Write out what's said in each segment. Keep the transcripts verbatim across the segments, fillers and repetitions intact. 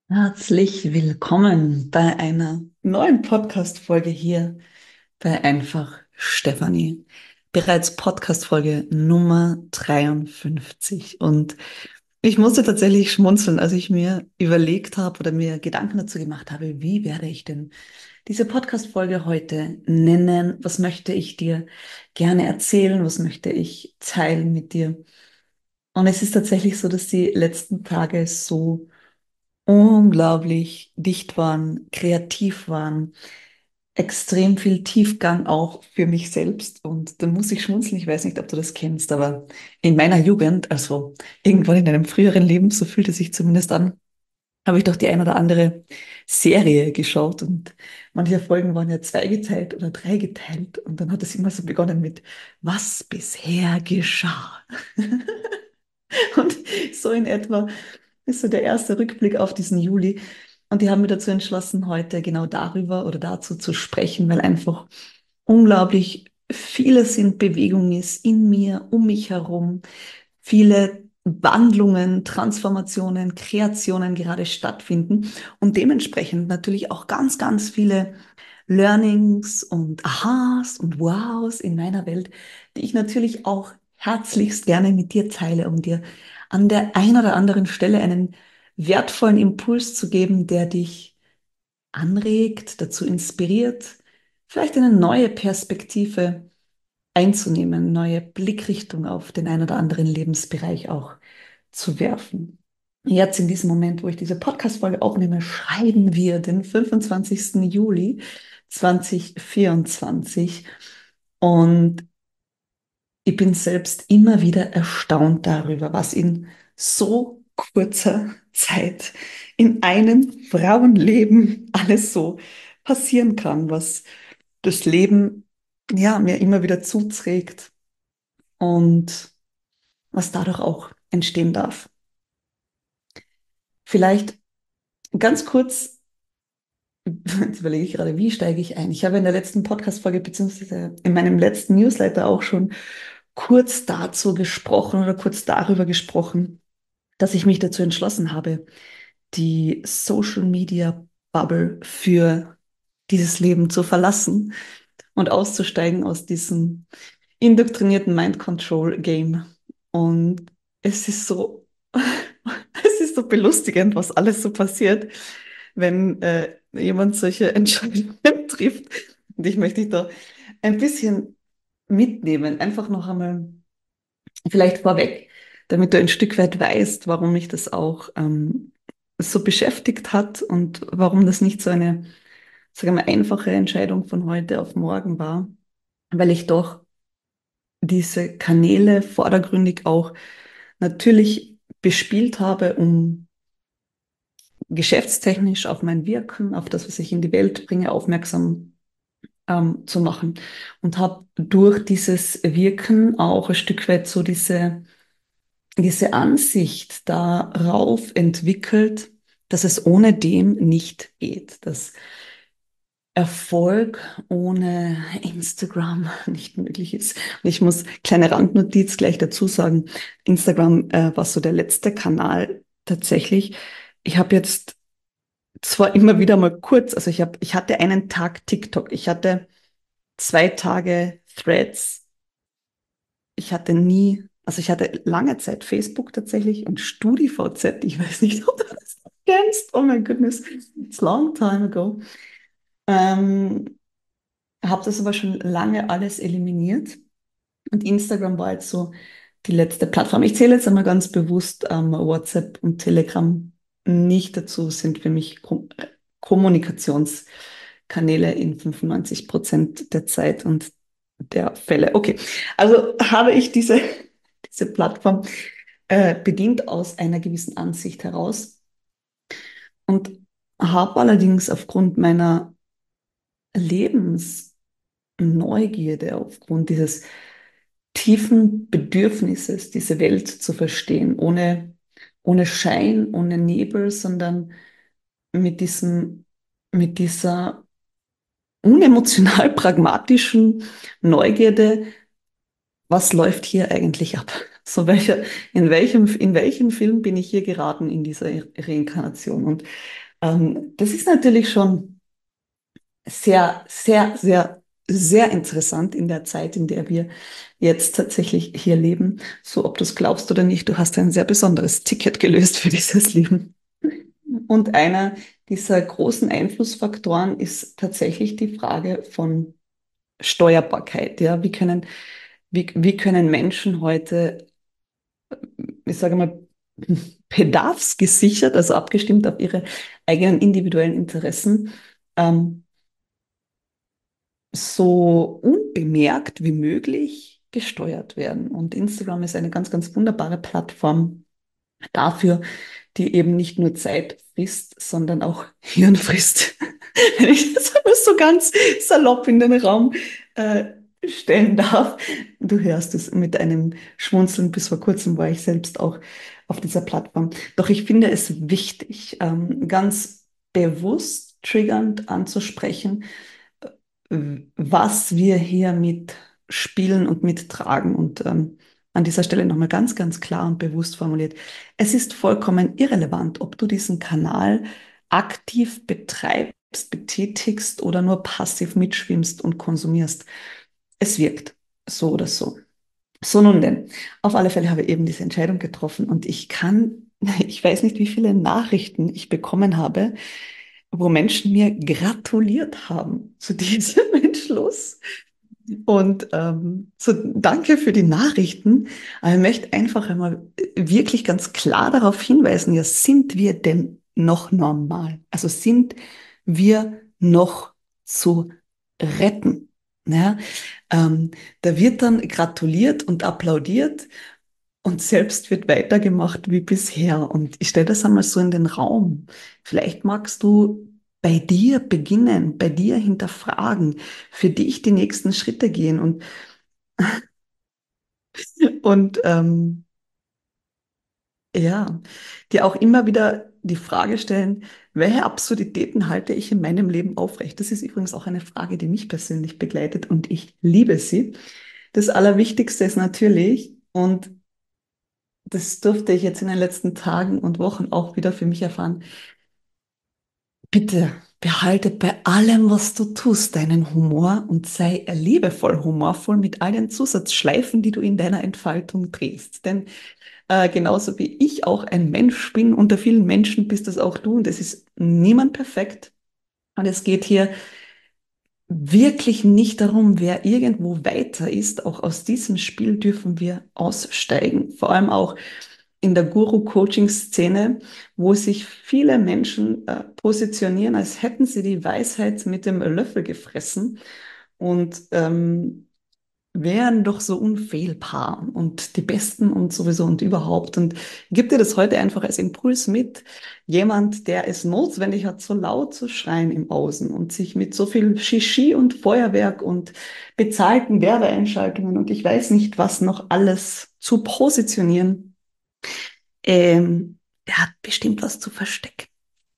Herzlich willkommen bei einer neuen Podcast-Folge hier bei Einfach Stefanie. Bereits Podcast-Folge Nummer dreiundfünfzig. Und ich musste tatsächlich schmunzeln, als ich mir überlegt habe oder mir Gedanken dazu gemacht habe, wie werde ich denn diese Podcast-Folge heute nennen? Was möchte ich dir gerne erzählen? Was möchte ich teilen mit dir? Und es ist tatsächlich so, dass die letzten Tage so unglaublich dicht waren, kreativ waren, extrem viel Tiefgang auch für mich selbst. Und da muss ich schmunzeln, ich weiß nicht, ob du das kennst, aber in meiner Jugend, also irgendwann in einem früheren Leben, so fühlt es sich zumindest an, habe ich doch die ein oder andere Serie geschaut und manche Folgen waren ja zweigeteilt oder dreigeteilt und dann hat es immer so begonnen mit, was bisher geschah. Und so in etwa ist so der erste Rückblick auf diesen Juli. Und die haben mich dazu entschlossen, heute genau darüber oder dazu zu sprechen, weil einfach unglaublich vieles in Bewegung ist, in mir, um mich herum. Viele Wandlungen, Transformationen, Kreationen gerade stattfinden und dementsprechend natürlich auch ganz, ganz viele Learnings und Aha's und Wows in meiner Welt, die ich natürlich auch herzlichst gerne mit dir teile, um dir an der einen oder anderen Stelle einen wertvollen Impuls zu geben, der dich anregt, dazu inspiriert, vielleicht eine neue Perspektive einzunehmen, neue Blickrichtung auf den einen oder anderen Lebensbereich auch zu werfen. Jetzt in diesem Moment, wo ich diese Podcast-Folge aufnehme, schreiben wir den fünfundzwanzigsten Juli zweitausendvierundzwanzig und ich bin selbst immer wieder erstaunt darüber, was in so kurzer Zeit in einem Frauenleben alles so passieren kann, was das Leben ja mir immer wieder zuträgt und was dadurch auch entstehen darf. Vielleicht ganz kurz, jetzt überlege ich gerade, wie steige ich ein? Ich habe in der letzten Podcast-Folge beziehungsweise in meinem letzten Newsletter auch schon kurz dazu gesprochen oder kurz darüber gesprochen, dass ich mich dazu entschlossen habe, die Social Media Bubble für dieses Leben zu verlassen und auszusteigen aus diesem indoktrinierten Mind Control Game. Und es ist so, es ist so belustigend, was alles so passiert, wenn äh, jemand solche Entscheidungen trifft. Und ich möchte dich da ein bisschen mitnehmen, einfach noch einmal vielleicht vorweg, damit du ein Stück weit weißt, warum mich das auch ähm, so beschäftigt hat und warum das nicht so eine, sagen wir, einfache Entscheidung von heute auf morgen war, weil ich doch diese Kanäle vordergründig auch natürlich bespielt habe, um geschäftstechnisch auf mein Wirken, auf das, was ich in die Welt bringe, aufmerksam ähm, zu machen. Und habe durch dieses Wirken auch ein Stück weit so diese, diese Ansicht darauf entwickelt, dass es ohne dem nicht geht, dass Erfolg ohne Instagram nicht möglich ist. Und ich muss kleine Randnotiz gleich dazu sagen. Instagram äh, war so der letzte Kanal tatsächlich. Ich habe jetzt zwar immer wieder mal kurz, also ich habe, ich hatte einen Tag TikTok, ich hatte zwei Tage Threads, ich hatte nie, also ich hatte lange Zeit Facebook tatsächlich und StudiVZ. Ich weiß nicht, ob du das kennst. Oh mein goodness, it's a long time ago. Ähm, Habe das aber schon lange alles eliminiert und Instagram war jetzt so die letzte Plattform. Ich zähle jetzt einmal ganz bewusst ähm, WhatsApp und Telegram nicht dazu, sind für mich Kom Kommunikationskanäle in fünfundneunzig Prozent der Zeit und der Fälle. Okay, also habe ich diese, diese Plattform äh, bedient aus einer gewissen Ansicht heraus und habe allerdings aufgrund meiner Lebensneugierde, aufgrund dieses tiefen Bedürfnisses, diese Welt zu verstehen, ohne, ohne Schein, ohne Nebel, sondern mit diesem, mit dieser unemotional pragmatischen Neugierde was läuft hier eigentlich ab? So welcher, in welchem, in welchem Film bin ich hier geraten in dieser Reinkarnation? Und ähm, das ist natürlich schon sehr, sehr, sehr, sehr interessant in der Zeit, in der wir jetzt tatsächlich hier leben. So, ob du es glaubst oder nicht, du hast ein sehr besonderes Ticket gelöst für dieses Leben. Und einer dieser großen Einflussfaktoren ist tatsächlich die Frage von Steuerbarkeit. Ja, wie können, wie, wie können Menschen heute, ich sage mal, bedarfsgesichert, also abgestimmt auf ihre eigenen individuellen Interessen, ähm, so unbemerkt wie möglich gesteuert werden. Und Instagram ist eine ganz, ganz wunderbare Plattform dafür, die eben nicht nur Zeit frisst, sondern auch Hirn frisst. Wenn ich das mal so ganz salopp in den Raum äh, stellen darf. Du hörst es mit einem Schmunzeln. Bis vor kurzem war ich selbst auch auf dieser Plattform. Doch ich finde es wichtig, ähm, ganz bewusst triggernd anzusprechen, was wir hier mit spielen und mittragen. Und ähm, an dieser Stelle nochmal ganz, ganz klar und bewusst formuliert. Es ist vollkommen irrelevant, ob du diesen Kanal aktiv betreibst, betätigst oder nur passiv mitschwimmst und konsumierst. Es wirkt so oder so. So nun denn, auf alle Fälle habe ich eben diese Entscheidung getroffen und ich kann, ich weiß nicht, wie viele Nachrichten ich bekommen habe, wo Menschen mir gratuliert haben zu diesem Entschluss. Und ähm, so danke für die Nachrichten. Aber ich möchte einfach einmal wirklich ganz klar darauf hinweisen, ja, sind wir denn noch normal? Also sind wir noch zu retten? Ja, ähm, da wird dann gratuliert und applaudiert und selbst wird weitergemacht wie bisher. Und ich stelle das einmal so in den Raum. Vielleicht magst du bei dir beginnen, bei dir hinterfragen, für dich die nächsten Schritte gehen und, und ähm, ja, dir auch immer wieder die Frage stellen, welche Absurditäten halte ich in meinem Leben aufrecht? Das ist übrigens auch eine Frage, die mich persönlich begleitet und ich liebe sie. Das Allerwichtigste ist natürlich, und das durfte ich jetzt in den letzten Tagen und Wochen auch wieder für mich erfahren, bitte behalte bei allem, was du tust, deinen Humor und sei liebevoll humorvoll mit all den Zusatzschleifen, die du in deiner Entfaltung drehst. Denn äh, genauso wie ich auch ein Mensch bin, unter vielen Menschen bist das auch du und es ist niemand perfekt. Und es geht hier wirklich nicht darum, wer irgendwo weiter ist. Auch aus diesem Spiel dürfen wir aussteigen. Vor allem auch in der Guru-Coaching-Szene, wo sich viele Menschen äh, positionieren, als hätten sie die Weisheit mit dem Löffel gefressen und ähm, wären doch so unfehlbar und die Besten und sowieso und überhaupt. Und gib dir das heute einfach als Impuls mit. Jemand, der es notwendig hat, so laut zu schreien im Außen und sich mit so viel Shishi und Feuerwerk und bezahlten Werbeeinschaltungen und ich weiß nicht, was noch alles zu positionieren, ähm, der hat bestimmt was zu verstecken.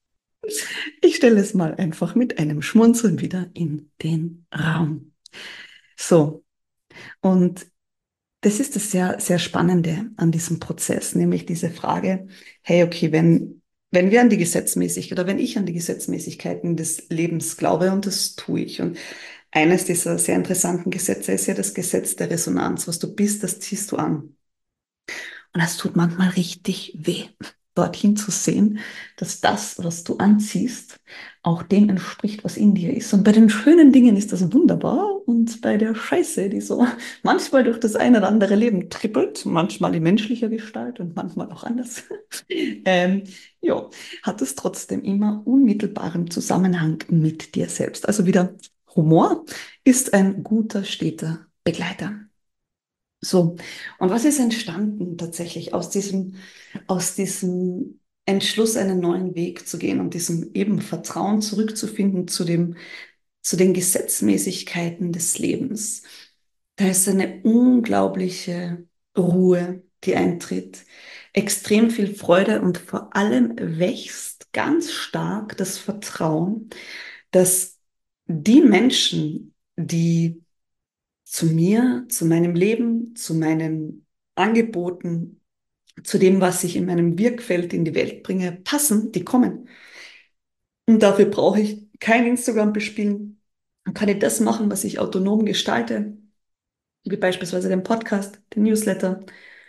Ich stelle es mal einfach mit einem Schmunzeln wieder in den Raum. So, und das ist das sehr, sehr Spannende an diesem Prozess, nämlich diese Frage, hey, okay, wenn, wenn wir an die Gesetzmäßigkeit oder wenn ich an die Gesetzmäßigkeiten des Lebens glaube, und das tue ich, und eines dieser sehr interessanten Gesetze ist ja das Gesetz der Resonanz. Was du bist, das ziehst du an. Und es tut manchmal richtig weh, dorthin zu sehen, dass das, was du anziehst, auch dem entspricht, was in dir ist. Und bei den schönen Dingen ist das wunderbar. Und bei der Scheiße, die so manchmal durch das eine oder andere Leben trippelt, manchmal in menschlicher Gestalt und manchmal auch anders, ähm, ja, hat es trotzdem immer unmittelbaren Zusammenhang mit dir selbst. Also wieder Humor ist ein guter, steter Begleiter. So, und was ist entstanden tatsächlich aus diesem, aus diesem Entschluss, einen neuen Weg zu gehen und diesem eben Vertrauen zurückzufinden zu dem, zu den Gesetzmäßigkeiten des Lebens? Da ist eine unglaubliche Ruhe, die eintritt, extrem viel Freude und vor allem wächst ganz stark das Vertrauen, dass die Menschen, die zu mir, zu meinem Leben, zu meinen Angeboten, zu dem, was ich in meinem Wirkfeld in die Welt bringe, passen, die kommen. Und dafür brauche ich kein Instagram bespielen. Dann kann ich das machen, was ich autonom gestalte, wie beispielsweise den Podcast, den Newsletter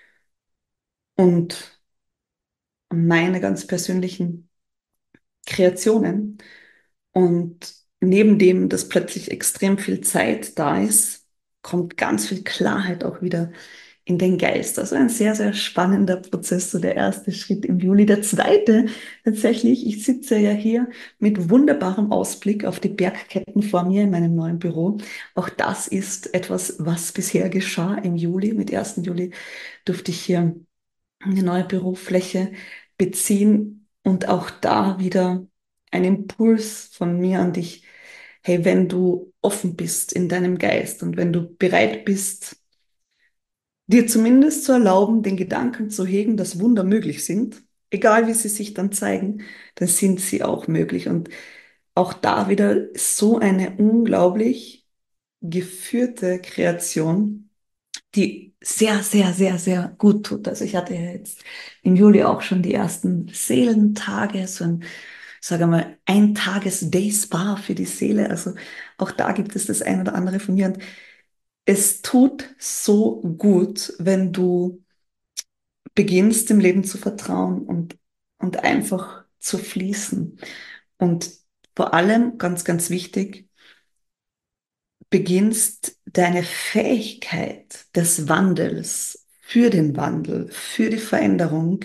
und meine ganz persönlichen Kreationen. Und neben dem, dass plötzlich extrem viel Zeit da ist, kommt ganz viel Klarheit auch wieder in den Geist. Also ein sehr, sehr spannender Prozess, so der erste Schritt im Juli. Der zweite, tatsächlich, ich sitze ja hier mit wunderbarem Ausblick auf die Bergketten vor mir in meinem neuen Büro. Auch das ist etwas, was bisher geschah im Juli. Mit ersten Juli durfte ich hier eine neue Bürofläche beziehen und auch da wieder ein Impuls von mir an dich. Hey, wenn du offen bist in deinem Geist und wenn du bereit bist, dir zumindest zu erlauben, den Gedanken zu hegen, dass Wunder möglich sind, egal wie sie sich dann zeigen, dann sind sie auch möglich. Und auch da wieder so eine unglaublich geführte Kreation, die sehr, sehr, sehr, sehr gut tut. Also ich hatte ja jetzt im Juli auch schon die ersten Seelentage, so ein, sage mal, ein Tages Day Spa für die Seele. Also auch da gibt es das ein oder andere von mir. Und es tut so gut, wenn du beginnst, dem Leben zu vertrauen und, und einfach zu fließen. Und vor allem, ganz, ganz wichtig, beginnst deine Fähigkeit des Wandels für den Wandel, für die Veränderung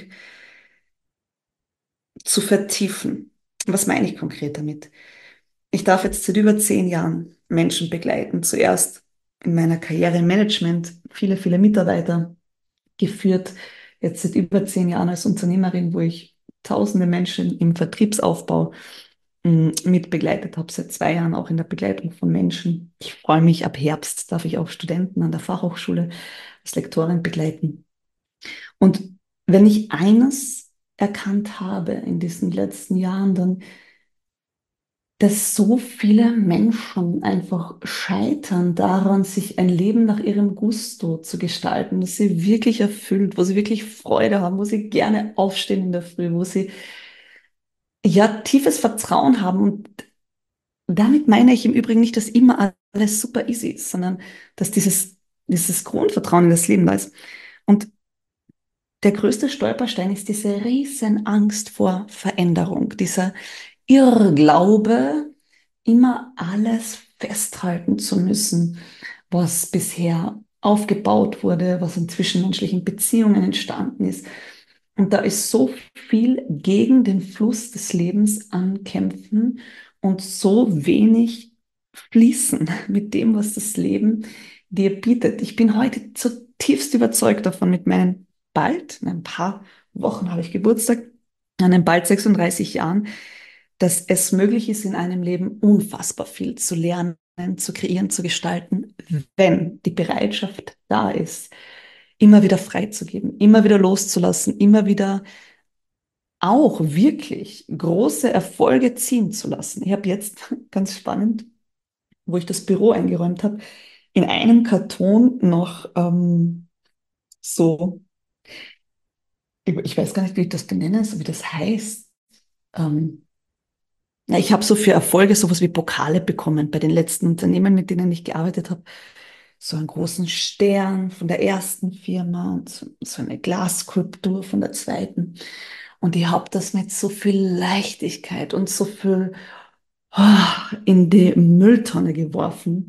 zu vertiefen. Was meine ich konkret damit? Ich darf jetzt seit über zehn Jahren Menschen begleiten. Zuerst in meiner Karriere im Management, viele, viele Mitarbeiter geführt. Jetzt seit über zehn Jahren als Unternehmerin, wo ich tausende Menschen im Vertriebsaufbau mh, mit begleitet habe, seit zwei Jahren auch in der Begleitung von Menschen. Ich freue mich, ab Herbst darf ich auch Studenten an der Fachhochschule als Lektorin begleiten. Und wenn ich eines erkannt habe in diesen letzten Jahren, dann, dass so viele Menschen einfach scheitern daran, sich ein Leben nach ihrem Gusto zu gestalten, das sie wirklich erfüllt, wo sie wirklich Freude haben, wo sie gerne aufstehen in der Früh, wo sie ja tiefes Vertrauen haben. Und damit meine ich im Übrigen nicht, dass immer alles super easy ist, sondern dass dieses, dieses Grundvertrauen in das Leben da ist. Und der größte Stolperstein ist diese riesen Angst vor Veränderung, dieser Irrglaube, immer alles festhalten zu müssen, was bisher aufgebaut wurde, was in zwischenmenschlichen Beziehungen entstanden ist. Und da ist so viel gegen den Fluss des Lebens ankämpfen und so wenig fließen mit dem, was das Leben dir bietet. Ich bin heute zutiefst überzeugt davon, mit meinen bald, in ein paar Wochen habe ich Geburtstag, an den bald sechsunddreißig Jahren, dass es möglich ist, in einem Leben unfassbar viel zu lernen, zu kreieren, zu gestalten, wenn die Bereitschaft da ist, immer wieder freizugeben, immer wieder loszulassen, immer wieder auch wirklich große Erfolge ziehen zu lassen. Ich habe jetzt, ganz spannend, wo ich das Büro eingeräumt habe, in einem Karton noch ähm, so, ich, ich weiß gar nicht, wie ich das benenne, so wie das heißt. Ähm, ja, ich habe so für Erfolge sowas wie Pokale bekommen bei den letzten Unternehmen, mit denen ich gearbeitet habe. So einen großen Stern von der ersten Firma und so, so eine Glasskulptur von der zweiten. Und ich habe das mit so viel Leichtigkeit und so viel ah, in die Mülltonne geworfen.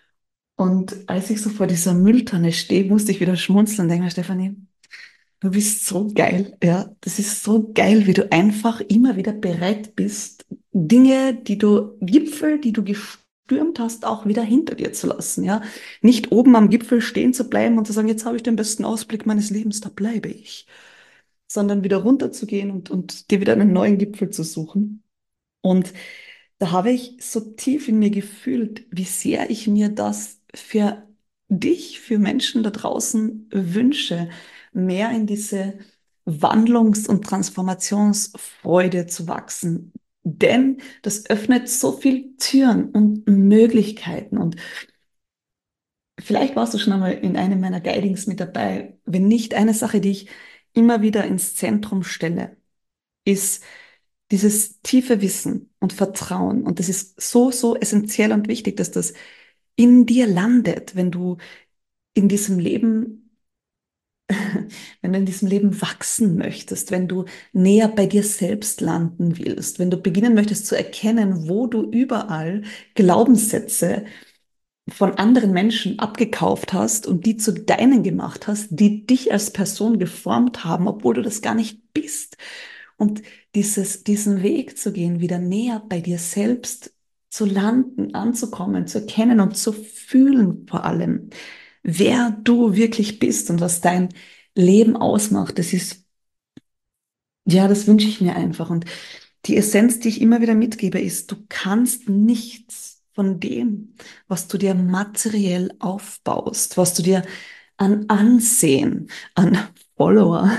Und als ich so vor dieser Mülltonne stehe, musste ich wieder schmunzeln und denke mir, Stefanie, du bist so geil, ja. Das ist so geil, wie du einfach immer wieder bereit bist, Dinge, die du, Gipfel, die du gestürmt hast, auch wieder hinter dir zu lassen, ja. Nicht oben am Gipfel stehen zu bleiben und zu sagen, jetzt habe ich den besten Ausblick meines Lebens, da bleibe ich. Sondern wieder runterzugehen und, und dir wieder einen neuen Gipfel zu suchen. Und da habe ich so tief in mir gefühlt, wie sehr ich mir das für dich, für Menschen da draußen wünsche, mehr in diese Wandlungs- und Transformationsfreude zu wachsen. Denn das öffnet so viel Türen und Möglichkeiten. Und Vielleicht warst du schon einmal in einem meiner Guidings mit dabei. Wenn nicht, eine Sache, die ich immer wieder ins Zentrum stelle, ist dieses tiefe Wissen und Vertrauen. Und das ist so, so essentiell und wichtig, dass das in dir landet, wenn du in diesem Leben, wenn du in diesem Leben wachsen möchtest, wenn du näher bei dir selbst landen willst, wenn du beginnen möchtest zu erkennen, wo du überall Glaubenssätze von anderen Menschen abgekauft hast und die zu deinen gemacht hast, die dich als Person geformt haben, obwohl du das gar nicht bist. Und dieses, diesen Weg zu gehen, wieder näher bei dir selbst zu landen, anzukommen, zu erkennen und zu fühlen vor allem, wer du wirklich bist und was dein Leben ausmacht, das ist, ja, das wünsche ich mir einfach. Und die Essenz, die ich immer wieder mitgebe, ist, du kannst nichts von dem, was du dir materiell aufbaust, was du dir an Ansehen, an Follower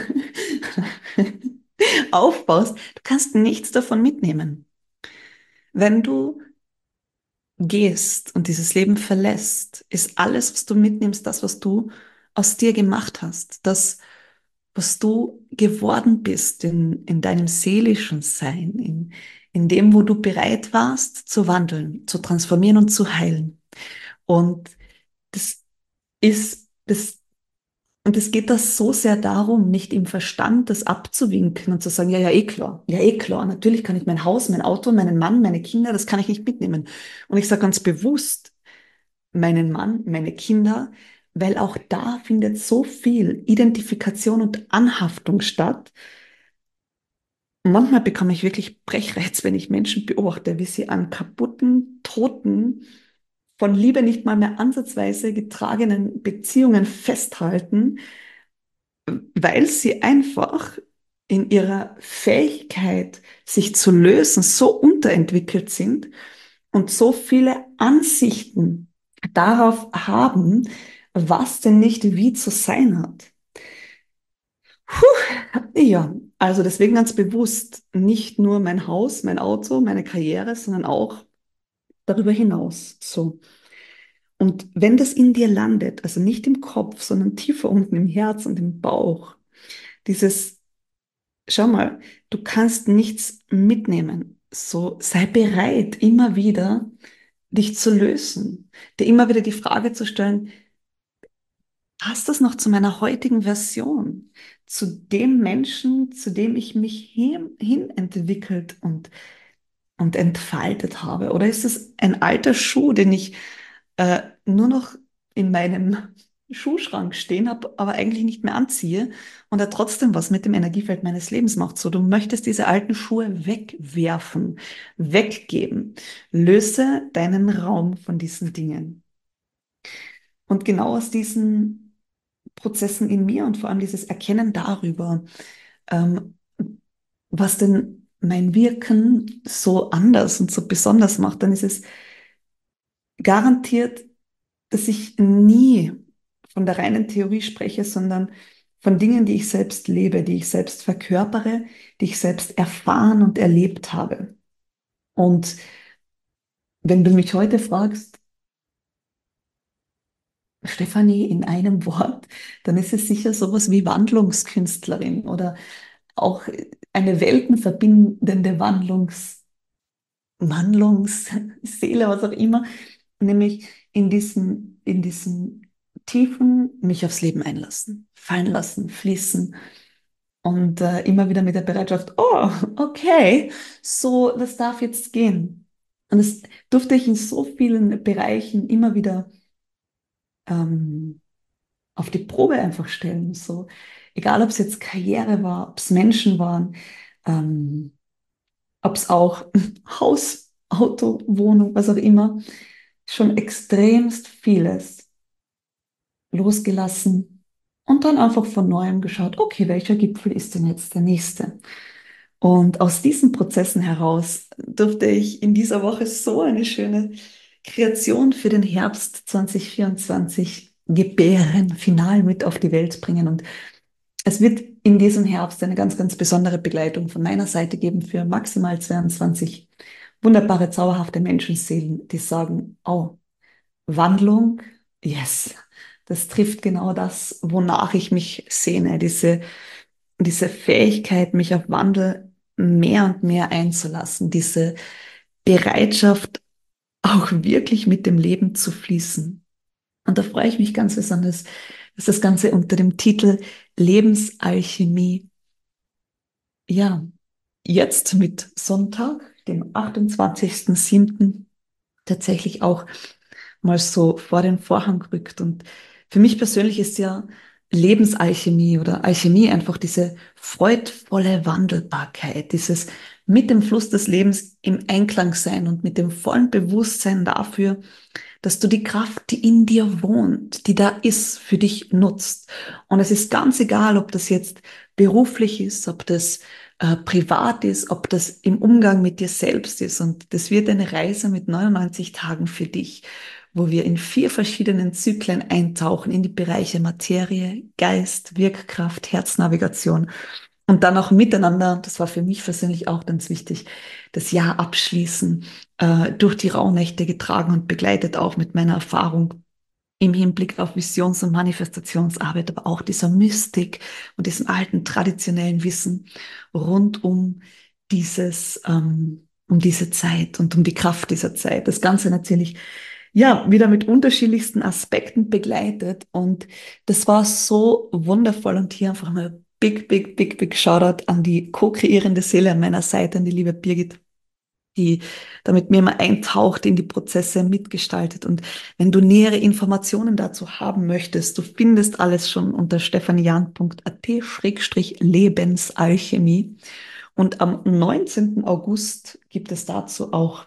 aufbaust, du kannst nichts davon mitnehmen. Wenn du gehst und dieses Leben verlässt, ist alles, was du mitnimmst, das, was du aus dir gemacht hast, das, was du geworden bist in, in deinem seelischen Sein, in, in dem, wo du bereit warst zu wandeln, zu transformieren und zu heilen. Und das ist, das und es geht da so sehr darum, nicht im Verstand das abzuwinken und zu sagen, ja, ja, eh klar, ja, eh klar, natürlich kann ich mein Haus, mein Auto, meinen Mann, meine Kinder, das kann ich nicht mitnehmen. Und ich sage ganz bewusst meinen Mann, meine Kinder, weil auch da findet so viel Identifikation und Anhaftung statt. Und manchmal bekomme ich wirklich Brechreiz, wenn ich Menschen beobachte, wie sie an kaputten, toten, von Liebe nicht mal mehr ansatzweise getragenen Beziehungen festhalten, weil sie einfach in ihrer Fähigkeit, sich zu lösen, so unterentwickelt sind und so viele Ansichten darauf haben, was denn nicht wie zu sein hat. Puh, ja, also deswegen ganz bewusst nicht nur mein Haus, mein Auto, meine Karriere, sondern auch darüber hinaus. So. Und wenn das in dir landet, also nicht im Kopf, sondern tiefer unten im Herz und im Bauch, dieses schau mal, du kannst nichts mitnehmen. So sei bereit, immer wieder dich zu lösen, dir immer wieder die Frage zu stellen, passt das noch zu meiner heutigen Version, zu dem Menschen, zu dem ich mich hin, hin entwickelt und, und entfaltet habe? Oder ist es ein alter Schuh, den ich äh, nur noch in meinem Schuhschrank stehen habe, aber eigentlich nicht mehr anziehe und er trotzdem was mit dem Energiefeld meines Lebens macht? So, du möchtest diese alten Schuhe wegwerfen, weggeben. Löse deinen Raum von diesen Dingen. Und genau aus diesen Prozessen in mir und vor allem dieses Erkennen darüber, ähm, was denn mein Wirken so anders und so besonders macht, dann ist es garantiert, dass ich nie von der reinen Theorie spreche, sondern von Dingen, die ich selbst lebe, die ich selbst verkörpere, die ich selbst erfahren und erlebt habe. Und wenn du mich heute fragst, Stefanie, in einem Wort, dann ist es sicher sowas wie Wandlungskünstlerin oder auch eine weltenverbindende Wandlungs, Wandlungsseele, was auch immer, nämlich in diesem, in diesem tiefen mich aufs Leben einlassen, fallen lassen, fließen und äh, immer wieder mit der Bereitschaft, oh, okay, so, das darf jetzt gehen. Und das durfte ich in so vielen Bereichen immer wieder ähm, auf die Probe einfach stellen. So, egal ob es jetzt Karriere war, ob es Menschen waren, ähm, ob es auch Haus, Auto, Wohnung, was auch immer, schon extremst vieles losgelassen und dann einfach von neuem geschaut, okay, welcher Gipfel ist denn jetzt der nächste? Und aus diesen Prozessen heraus durfte ich in dieser Woche so eine schöne Kreation für den Herbst zwanzig vierundzwanzig gebären, final mit auf die Welt bringen. Und es wird in diesem Herbst eine ganz, ganz besondere Begleitung von meiner Seite geben für maximal zweiundzwanzig wunderbare, zauberhafte Menschenseelen, die sagen, oh, Wandlung Yes, das trifft genau das, wonach ich mich sehne, diese, diese Fähigkeit, mich auf Wandel mehr und mehr einzulassen, diese Bereitschaft, auch wirklich mit dem Leben zu fließen. Und da freue ich mich ganz besonders, dass das Ganze unter dem Titel Lebensalchemie, ja, jetzt mit Sonntag, dem achtundzwanzigsten siebten tatsächlich auch mal so vor den Vorhang rückt. Und für mich persönlich ist ja Lebensalchemie oder Alchemie einfach diese freudvolle Wandelbarkeit, dieses mit dem Fluss des Lebens im Einklang sein und mit dem vollen Bewusstsein dafür, dass du die Kraft, die in dir wohnt, die da ist, für dich nutzt. Und es ist ganz egal, ob das jetzt beruflich ist, ob das äh, privat ist, ob das im Umgang mit dir selbst ist. Und das wird eine Reise mit neunundneunzig Tagen für dich, wo wir in vier verschiedenen Zyklen eintauchen in die Bereiche Materie, Geist, Wirkkraft, Herznavigation und dann auch miteinander, das war für mich persönlich auch ganz wichtig, das Jahr abschließen, äh, durch die Rauhnächte getragen und begleitet auch mit meiner Erfahrung im Hinblick auf Visions- und Manifestationsarbeit, aber auch dieser Mystik und diesem alten traditionellen Wissen rund um dieses, ähm, um diese Zeit und um die Kraft dieser Zeit. Das Ganze natürlich, ja, wieder mit unterschiedlichsten Aspekten begleitet und das war so wundervoll und hier einfach mal big, big, big, big Shoutout an die co-kreierende Seele an meiner Seite, an die liebe Birgit, die da mit mir immer eintaucht in die Prozesse, mitgestaltet. Und wenn du nähere Informationen dazu haben möchtest, du findest alles schon unter stephanian punkt a t schrägstrich lebensalchemie. Und am neunzehnten August gibt es dazu auch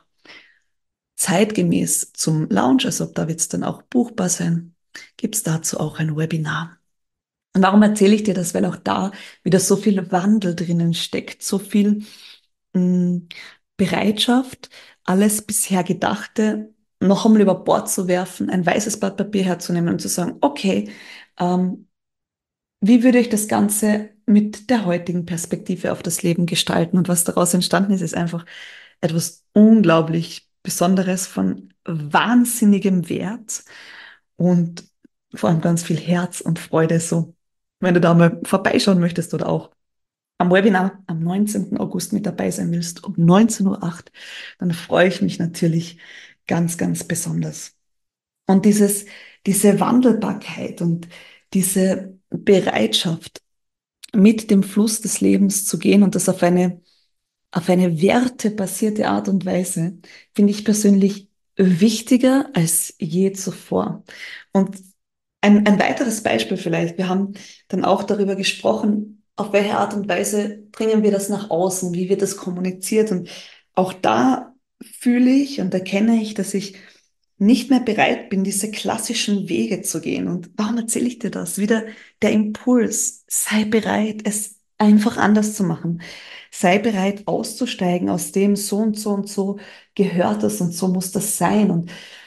zeitgemäß zum Launch, also da wird es dann auch buchbar sein, gibt es dazu auch ein Webinar. Und warum erzähle ich dir das? Weil auch da wieder so viel Wandel drinnen steckt, so viel mh, Bereitschaft, alles bisher Gedachte noch einmal über Bord zu werfen, ein weißes Blatt Papier herzunehmen und zu sagen, okay, ähm, wie würde ich das Ganze mit der heutigen Perspektive auf das Leben gestalten? Und was daraus entstanden ist, ist einfach etwas unglaublich Besonderes von wahnsinnigem Wert und vor allem ganz viel Herz und Freude. So, wenn du da mal vorbeischauen möchtest oder auch am Webinar am neunzehnten August mit dabei sein willst, um neunzehn Uhr acht, dann freue ich mich natürlich ganz, ganz besonders. Und dieses, diese Wandelbarkeit und diese Bereitschaft, mit dem Fluss des Lebens zu gehen und das auf eine, auf eine wertebasierte Art und Weise, finde ich persönlich wichtiger als je zuvor. Und ein, ein weiteres Beispiel vielleicht, wir haben dann auch darüber gesprochen, auf welche Art und Weise bringen wir das nach außen, wie wird das kommuniziert. Und auch da fühle ich und erkenne ich, dass ich nicht mehr bereit bin, diese klassischen Wege zu gehen. Und warum erzähle ich dir das? Wieder der Impuls, sei bereit, es einfach anders zu machen. Sei bereit, auszusteigen aus dem so und so und so gehört es und so muss das sein. Und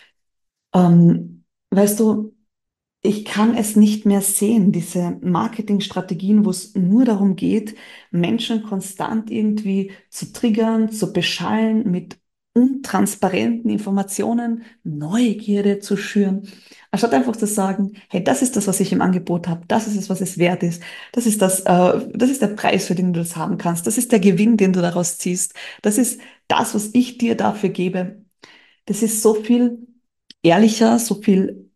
ähm, weißt du, ich kann es nicht mehr sehen, diese Marketingstrategien, wo es nur darum geht, Menschen konstant irgendwie zu triggern, zu beschallen, mit untransparenten Informationen, Neugierde zu schüren, anstatt einfach zu sagen, hey, das ist das, was ich im Angebot habe, das ist es, was es wert ist, das ist das, äh, das ist der Preis, für den du das haben kannst, das ist der Gewinn, den du daraus ziehst, das ist das, was ich dir dafür gebe. Das ist so viel ehrlicher, so viel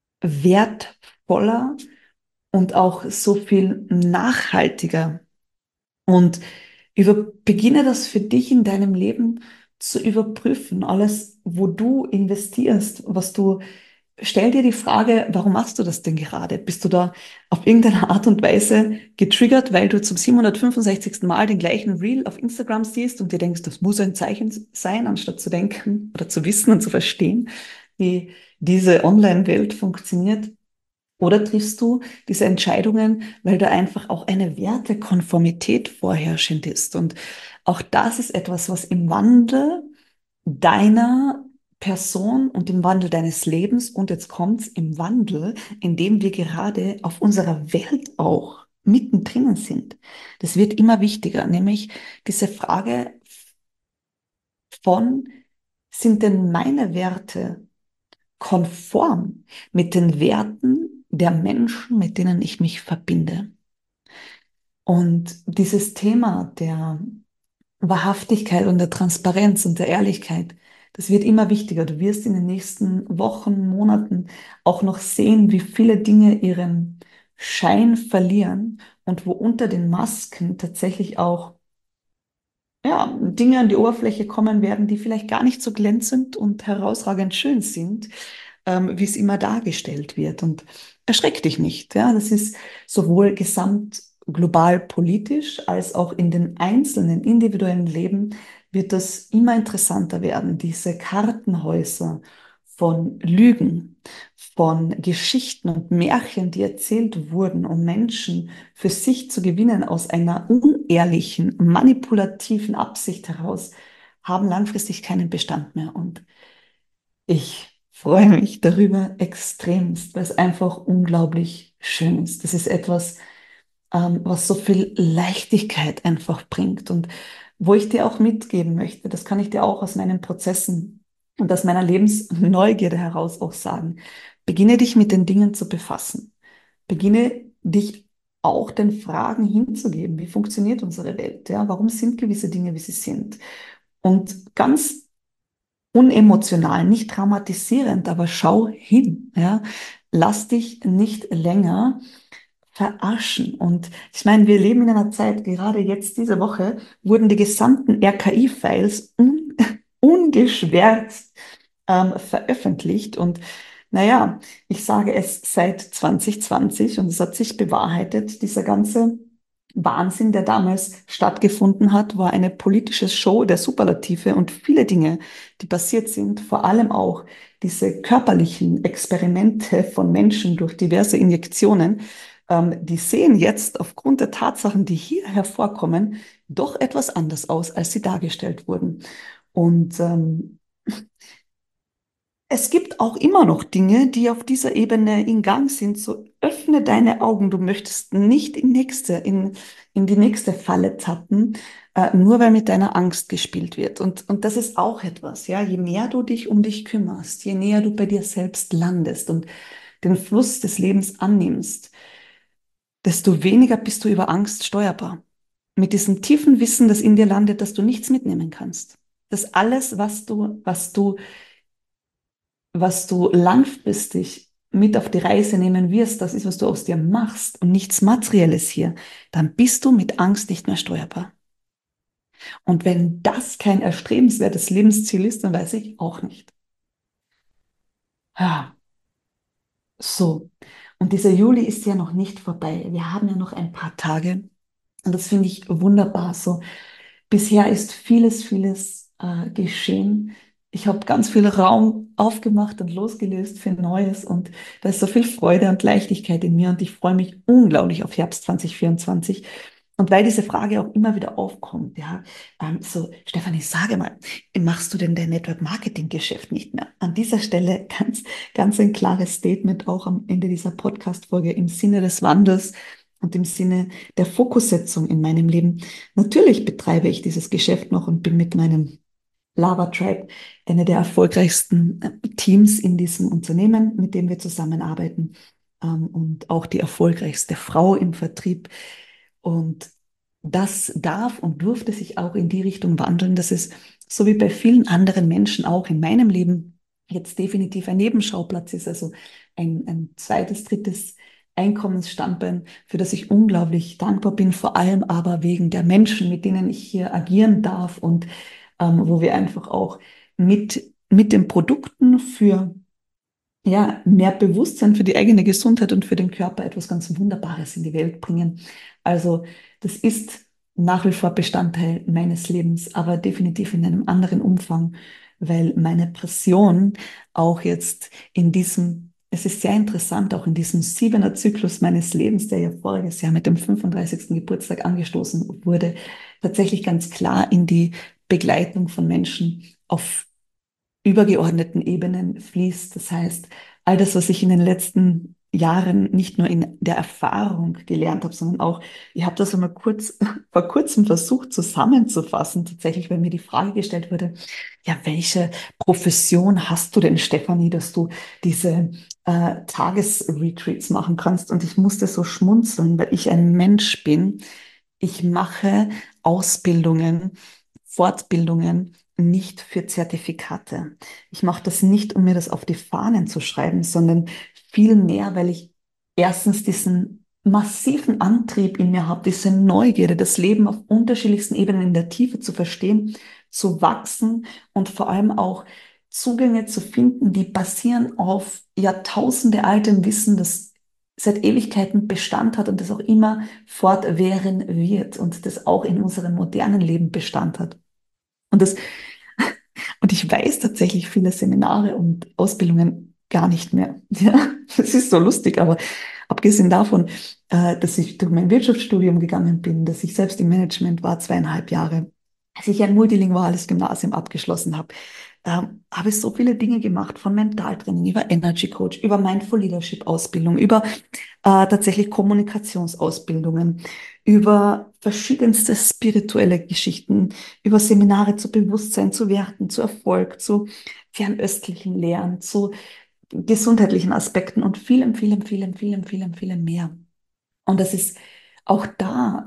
wertvoller und auch so viel nachhaltiger. Und über, beginne das für dich in deinem Leben zu überprüfen. Alles, wo du investierst, was du, stell dir die Frage, warum machst du das denn gerade? Bist du da auf irgendeine Art und Weise getriggert, weil du zum siebenhundertfünfundsechzigsten Mal den gleichen Reel auf Instagram siehst und dir denkst, das muss ein Zeichen sein, anstatt zu denken oder zu wissen und zu verstehen, wie diese Online-Welt funktioniert? Oder triffst du diese Entscheidungen, weil da einfach auch eine Wertekonformität vorherrschend ist? Und auch das ist etwas, was im Wandel deiner Person und im Wandel deines Lebens und jetzt kommt's im Wandel, in dem wir gerade auf unserer Welt auch mittendrin sind. Das wird immer wichtiger, nämlich diese Frage von, sind denn meine Werte konform mit den Werten der Menschen, mit denen ich mich verbinde. Und dieses Thema der Wahrhaftigkeit und der Transparenz und der Ehrlichkeit, das wird immer wichtiger. Du wirst in den nächsten Wochen, Monaten auch noch sehen, wie viele Dinge ihren Schein verlieren und wo unter den Masken tatsächlich auch ja, Dinge an die Oberfläche kommen werden, die vielleicht gar nicht so glänzend und herausragend schön sind, ähm, wie es immer dargestellt wird. Und erschreck dich nicht. Ja? Das ist sowohl gesamt global politisch als auch in den einzelnen individuellen Leben wird das immer interessanter werden, diese Kartenhäuser von Lügen, von Geschichten und Märchen, die erzählt wurden, um Menschen für sich zu gewinnen aus einer unehrlichen, manipulativen Absicht heraus, haben langfristig keinen Bestand mehr. Und ich freue mich darüber extremst, weil es einfach unglaublich schön ist. Das ist etwas, ähm, was so viel Leichtigkeit einfach bringt und wo ich dir auch mitgeben möchte, das kann ich dir auch aus meinen Prozessen und aus meiner Lebensneugierde heraus auch sagen. Beginne dich mit den Dingen zu befassen. Beginne dich auch den Fragen hinzugeben. Wie funktioniert unsere Welt? Ja, warum sind gewisse Dinge, wie sie sind? Und ganz unemotional, nicht traumatisierend, aber schau hin, ja. Lass dich nicht länger verarschen. Und ich meine, wir leben in einer Zeit, gerade jetzt diese Woche, wurden die gesamten R K I-Files un ungeschwärzt ähm, veröffentlicht. Und naja, ich sage es seit zwanzig zwanzig und es hat sich bewahrheitet, dieser ganze Wahnsinn, der damals stattgefunden hat, war eine politische Show der Superlative und viele Dinge, die passiert sind, vor allem auch diese körperlichen Experimente von Menschen durch diverse Injektionen, ähm, die sehen jetzt aufgrund der Tatsachen, die hier hervorkommen, doch etwas anders aus, als sie dargestellt wurden. Und ähm, es gibt auch immer noch Dinge, die auf dieser Ebene in Gang sind. So öffne deine Augen. Du möchtest nicht in nächste, in, in die nächste Falle tappen, äh, nur weil mit deiner Angst gespielt wird. Und, und das ist auch etwas, ja. Je mehr du dich um dich kümmerst, je näher du bei dir selbst landest und den Fluss des Lebens annimmst, desto weniger bist du über Angst steuerbar. Mit diesem tiefen Wissen, das in dir landet, dass du nichts mitnehmen kannst. Dass alles, was du, was du was du langfristig mit auf die Reise nehmen wirst, das ist, was du aus dir machst und nichts Materielles hier, dann bist du mit Angst nicht mehr steuerbar. Und wenn das kein erstrebenswertes Lebensziel ist, dann weiß ich auch nicht. Ja, so. Und dieser Juli ist ja noch nicht vorbei. Wir haben ja noch ein paar Tage. Und das finde ich wunderbar. So, bisher ist vieles, vieles äh, geschehen. Ich habe ganz viel Raum aufgemacht und losgelöst für Neues und da ist so viel Freude und Leichtigkeit in mir und ich freue mich unglaublich auf Herbst zwanzig vierundzwanzig. Und weil diese Frage auch immer wieder aufkommt, ja, ähm, so, Stefanie, sage mal, machst du denn dein Network Marketing Geschäft nicht mehr? An dieser Stelle ganz, ganz ein klares Statement auch am Ende dieser Podcast-Folge im Sinne des Wandels und im Sinne der Fokussetzung in meinem Leben. Natürlich betreibe ich dieses Geschäft noch und bin mit meinem Lava Tribe eine der erfolgreichsten äh, Teams in diesem Unternehmen, mit dem wir zusammenarbeiten, ähm, und auch die erfolgreichste Frau im Vertrieb. Und das darf und durfte sich auch in die Richtung wandeln, dass es so wie bei vielen anderen Menschen auch in meinem Leben jetzt definitiv ein Nebenschauplatz ist, also ein, ein zweites, drittes Einkommensstandbein, für das ich unglaublich dankbar bin, vor allem aber wegen der Menschen, mit denen ich hier agieren darf und ähm, wo wir einfach auch mit, mit den Produkten für ja, mehr Bewusstsein für die eigene Gesundheit und für den Körper etwas ganz Wunderbares in die Welt bringen. Also das ist nach wie vor Bestandteil meines Lebens, aber definitiv in einem anderen Umfang, weil meine Passion auch jetzt in diesem, es ist sehr interessant, auch in diesem siebener Zyklus meines Lebens, der ja voriges Jahr mit dem fünfunddreißigsten Geburtstag angestoßen wurde, tatsächlich ganz klar in die Begleitung von Menschen auf übergeordneten Ebenen fließt. Das heißt, all das, was ich in den letzten Jahren nicht nur in der Erfahrung gelernt habe, sondern auch, ich habe das einmal kurz, vor kurzem versucht zusammenzufassen, tatsächlich, weil mir die Frage gestellt wurde, ja, welche Profession hast du denn, Stefanie, dass du diese äh, Tagesretreats machen kannst? Und ich musste so schmunzeln, weil ich ein Mensch bin. Ich mache Ausbildungen, Fortbildungen nicht für Zertifikate. Ich mache das nicht, um mir das auf die Fahnen zu schreiben, sondern vielmehr, weil ich erstens diesen massiven Antrieb in mir habe, diese Neugierde, das Leben auf unterschiedlichsten Ebenen in der Tiefe zu verstehen, zu wachsen und vor allem auch Zugänge zu finden, die basieren auf Jahrtausende altem Wissen, das seit Ewigkeiten Bestand hat und das auch immer fortwähren wird und das auch in unserem modernen Leben Bestand hat. Und das, und ich weiß tatsächlich viele Seminare und Ausbildungen gar nicht mehr. Ja, das ist so lustig, aber abgesehen davon, äh, dass ich durch mein Wirtschaftsstudium gegangen bin, dass ich selbst im Management war, zweieinhalb Jahre, als ich ein multilinguales Gymnasium abgeschlossen habe, ähm, habe ich so viele Dinge gemacht, von Mentaltraining über Energy Coach, über Mindful Leadership Ausbildung, über äh, tatsächlich Kommunikationsausbildungen, über verschiedenste spirituelle Geschichten, über Seminare zu Bewusstsein, zu Werten, zu Erfolg, zu fernöstlichen Lehren, zu gesundheitlichen Aspekten und vielem, vielem, vielem, vielem, vielem, vielem mehr. Und das ist auch da.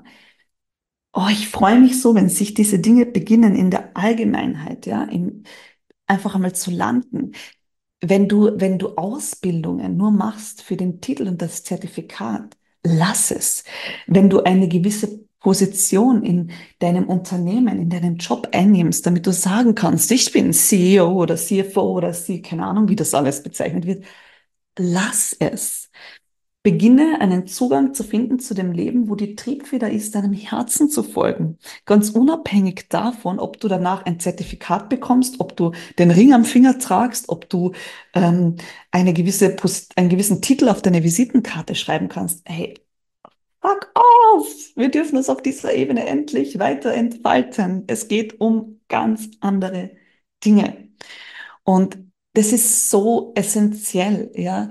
Oh, ich freue mich so, wenn sich diese Dinge beginnen in der Allgemeinheit, ja, im, einfach einmal zu landen. Wenn du, wenn du Ausbildungen nur machst für den Titel und das Zertifikat, lass es. Wenn du eine gewisse Position in deinem Unternehmen, in deinem Job einnimmst, damit du sagen kannst, ich bin C E O oder C F O oder C, keine Ahnung, wie das alles bezeichnet wird, lass es. Beginne einen Zugang zu finden zu dem Leben, wo die Triebfeder ist, deinem Herzen zu folgen. Ganz unabhängig davon, ob du danach ein Zertifikat bekommst, ob du den Ring am Finger tragst, ob du ähm, eine gewisse, Pos- einen gewissen Titel auf deine Visitenkarte schreiben kannst. Hey, fuck off! Wir dürfen uns auf dieser Ebene endlich weiter entfalten. Es geht um ganz andere Dinge. Und das ist so essentiell, ja.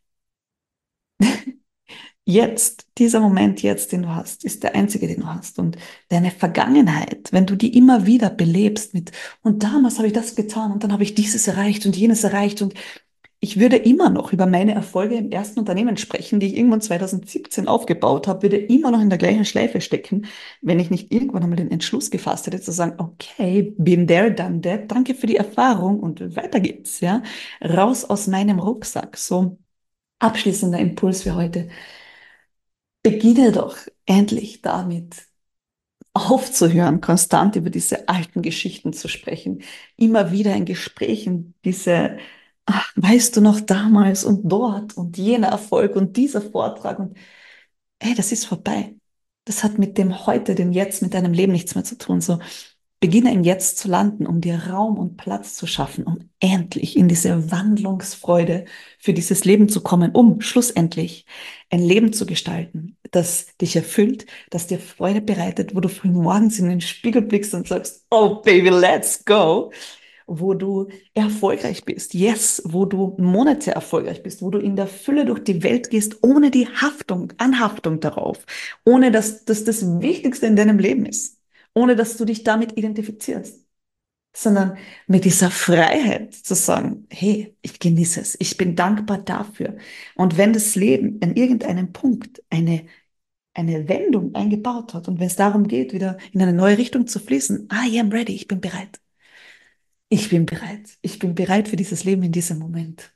Jetzt, dieser Moment jetzt, den du hast, ist der einzige, den du hast. Und deine Vergangenheit, wenn du die immer wieder belebst mit, und damals habe ich das getan und dann habe ich dieses erreicht und jenes erreicht und ich würde immer noch über meine Erfolge im ersten Unternehmen sprechen, die ich irgendwann zwanzig siebzehn aufgebaut habe, würde immer noch in der gleichen Schleife stecken, wenn ich nicht irgendwann einmal den Entschluss gefasst hätte, zu sagen, okay, been there, done that, danke für die Erfahrung und weiter geht's, ja. Raus aus meinem Rucksack. So, abschließender Impuls für heute. Beginne doch endlich damit, aufzuhören, konstant über diese alten Geschichten zu sprechen. Immer wieder in Gesprächen diese, ach, weißt du noch damals und dort und jener Erfolg und dieser Vortrag und hey, das ist vorbei. Das hat mit dem Heute, dem Jetzt, mit deinem Leben nichts mehr zu tun. So, beginne im Jetzt zu landen, um dir Raum und Platz zu schaffen, um endlich in diese Wandlungsfreude für dieses Leben zu kommen, um schlussendlich ein Leben zu gestalten, das dich erfüllt, das dir Freude bereitet, wo du früh morgens in den Spiegel blickst und sagst, oh Baby, let's go, wo du erfolgreich bist, yes, wo du monetär erfolgreich bist, wo du in der Fülle durch die Welt gehst, ohne die Haftung, Anhaftung darauf, ohne dass das das Wichtigste in deinem Leben ist, ohne dass du dich damit identifizierst, sondern mit dieser Freiheit zu sagen, hey, ich genieße es, ich bin dankbar dafür. Und wenn das Leben an irgendeinem Punkt eine, eine Wendung eingebaut hat und wenn es darum geht, wieder in eine neue Richtung zu fließen, I am ready, ich bin bereit. Ich bin bereit. Ich bin bereit für dieses Leben in diesem Moment.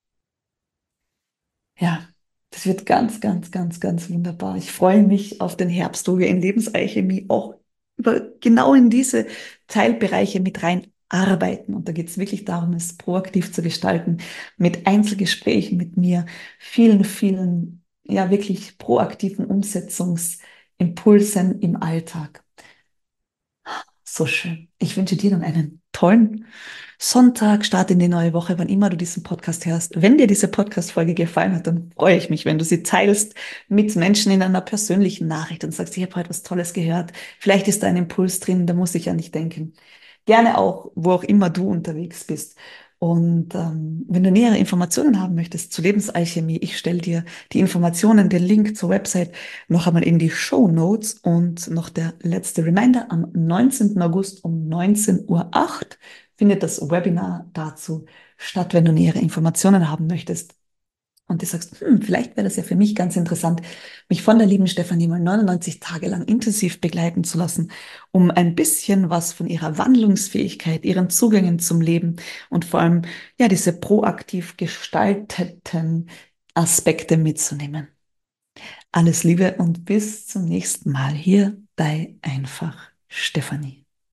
Ja, das wird ganz, ganz, ganz, ganz wunderbar. Ich freue mich auf den Herbst, wo wir in Lebensalchemie auch über genau in diese Teilbereiche mit rein arbeiten. Und da geht es wirklich darum, es proaktiv zu gestalten, mit Einzelgesprächen mit mir, vielen, vielen, ja, wirklich proaktiven Umsetzungsimpulsen im Alltag. So schön. Ich wünsche dir nun einen tollen Sonntag, Start in die neue Woche, wann immer du diesen Podcast hörst. Wenn dir diese Podcast-Folge gefallen hat, dann freue ich mich, wenn du sie teilst mit Menschen in einer persönlichen Nachricht und sagst, ich habe heute was Tolles gehört. Vielleicht ist da ein Impuls drin, da muss ich ja nicht denken. Gerne auch, wo auch immer du unterwegs bist. Und ähm, wenn du nähere Informationen haben möchtest zu Lebensalchemie, ich stelle dir die Informationen, den Link zur Website noch einmal in die Show Notes und noch der letzte Reminder, am neunzehnten August um neunzehn Uhr acht findet das Webinar dazu statt, wenn du nähere Informationen haben möchtest. Und du sagst, hm, vielleicht wäre das ja für mich ganz interessant, mich von der lieben Stefanie mal neunundneunzig Tage lang intensiv begleiten zu lassen, um ein bisschen was von ihrer Wandlungsfähigkeit, ihren Zugängen zum Leben und vor allem ja diese proaktiv gestalteten Aspekte mitzunehmen. Alles Liebe und bis zum nächsten Mal hier bei Einfach Stefanie.